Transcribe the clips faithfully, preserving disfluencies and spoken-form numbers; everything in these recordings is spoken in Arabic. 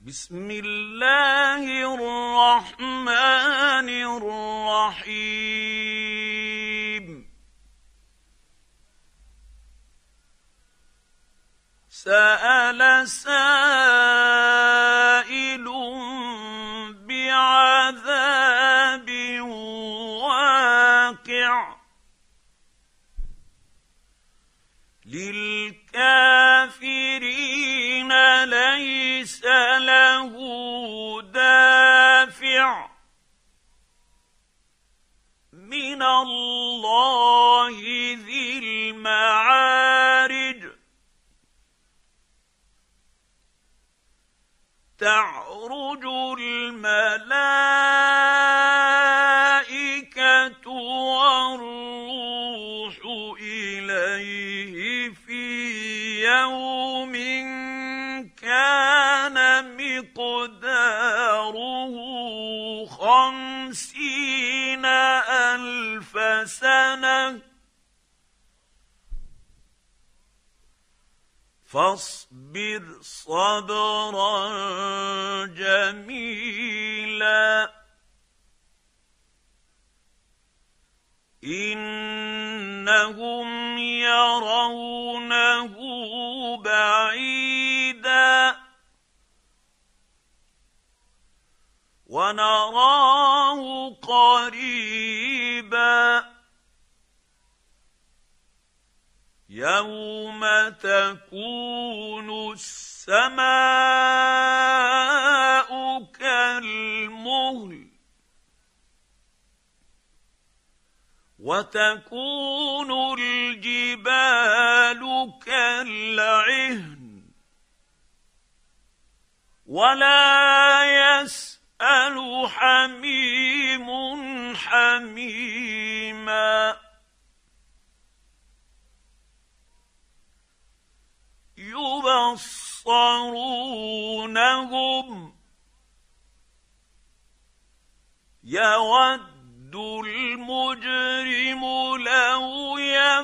بسم الله الرحمن الرحيم. سأل سائل بعذاب واقع للكافرين ليس له دافع من الله ذي المعارج. تعرج الملائكة والروح إليه في يوم كان مقداره خمسين ألف سنة فاصبر صبرا جميلا إنهم يرونه بعيدا ونراه قريبا يوم تكون السماء كالمهل وتكون الجبال كالعهن ولا يسأل حميم حميما يبصرونهم يود المجرم لو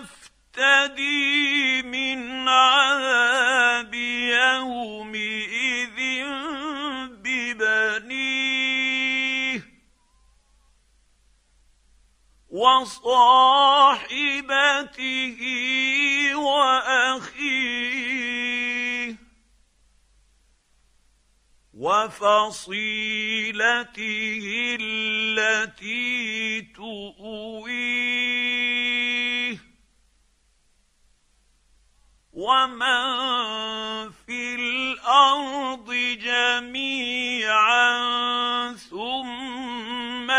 يفتدي من عذاب يومئذ ببنيه وصاحبته وأخيه وفصيلته التي تؤويه ومن في الأرض جميعا ثم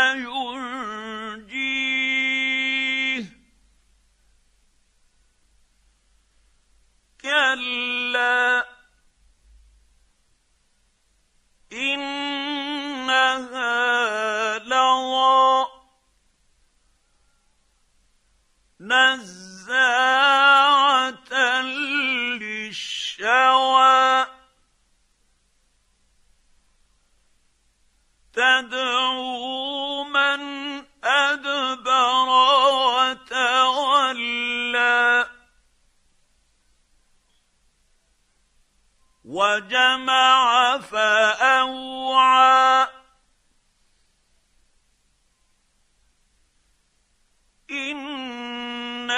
ينجيه كلا إنها لظى نزاعة للشوى تدعو من أدبر وتولى وجمع فأوعى إن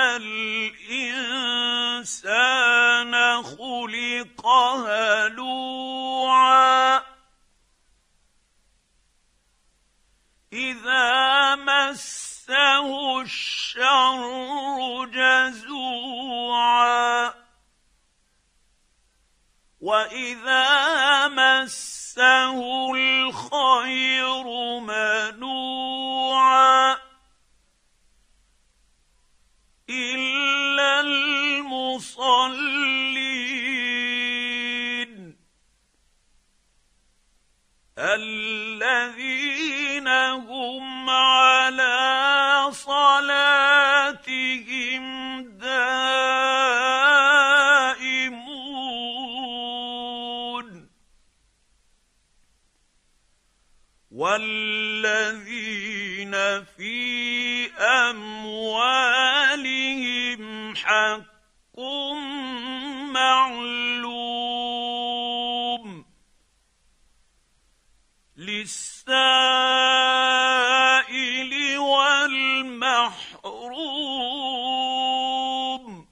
الإنسان خلق هلوعا إذا مسه الشر جزوعا وإذا مسه الخير منوعا إلا المصلين الذين هم على صلاتهم دائمون والذين في أموالهم حق معلوم للسائل والمحروم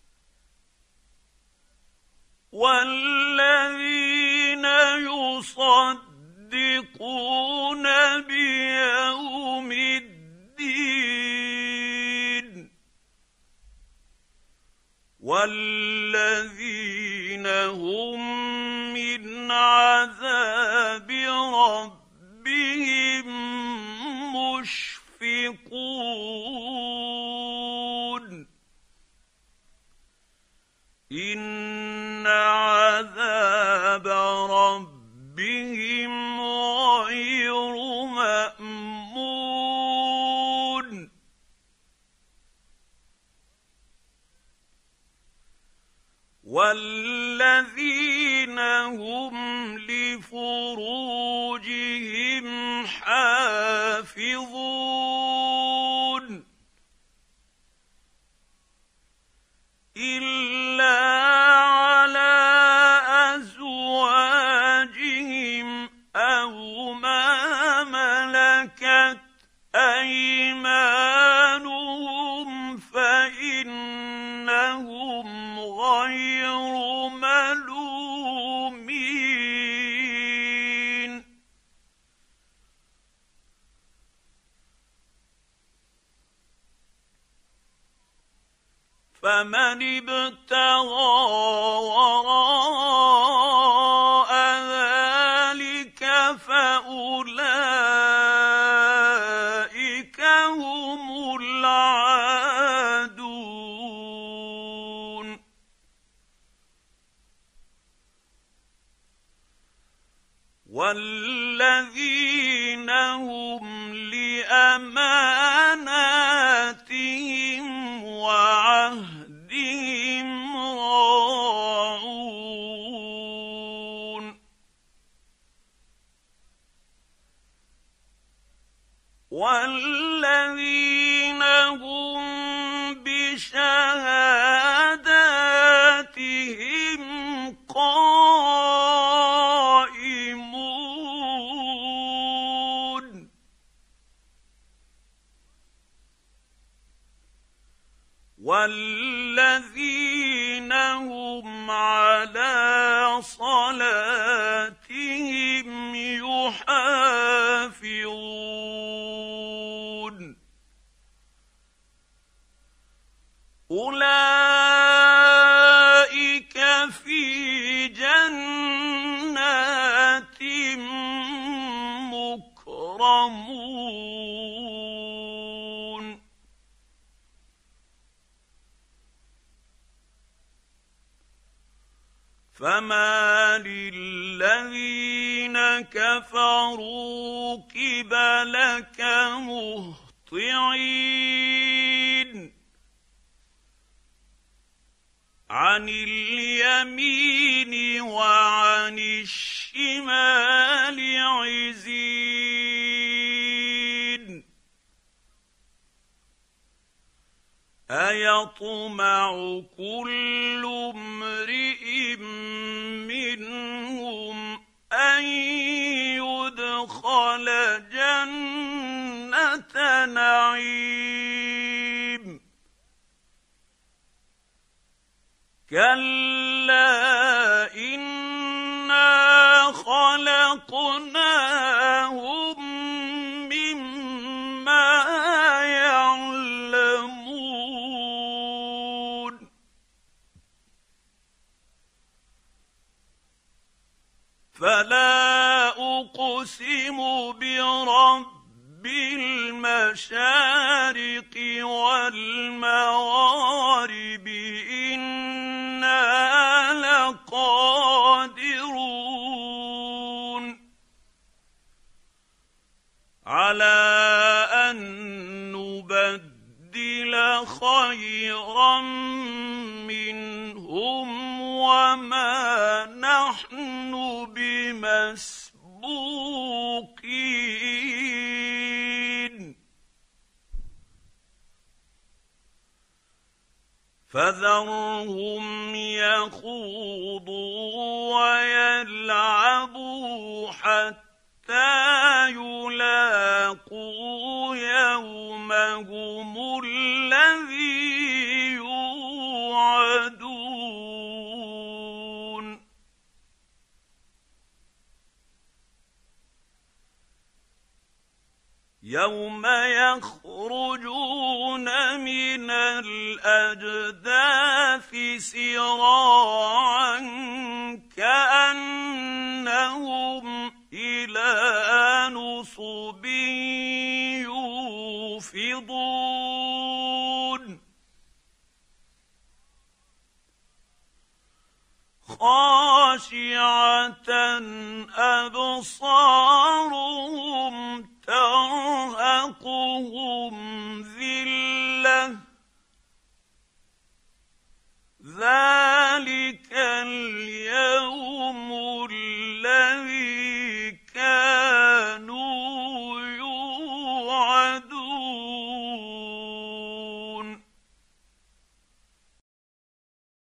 والذين يصدقون بيوم الدين والذين هم من عذاب ربهم مشفقون إن عذاب ربهم غير مأمون والذين هم لفروجهم حافظون إلا على أزواجهم أو ما ملكت أيمانهم فإنهم غير ملومين فمن ابتغى وراء ذلك فأولئك هم العادون والذين هم لأماناتهم وعهدهم راعون والذين هم بشهاداتهم قائمون والذين هم على صلاتهم يحافظون أولئك في جنات مكرمون فما للذين كفروا قبلك مهطعين عن اليمين وعن الشمال عزين أيطمع كل امرئ منهم أن يدخل جنة نعيم كلا إنا خلقناهم مما يعلمون فلا أقسم برب المشارق والمغارب إنا لقادرون على أن نبدل خيرا منهم وما نحن بمسبوقين فذرهم يخوضوا ويلعبوا حتى يوم يخرجون من الأجداث سراعا كأنهم إلى نصب يوفضون خاشعة أبصارهم ترهقهم ذلة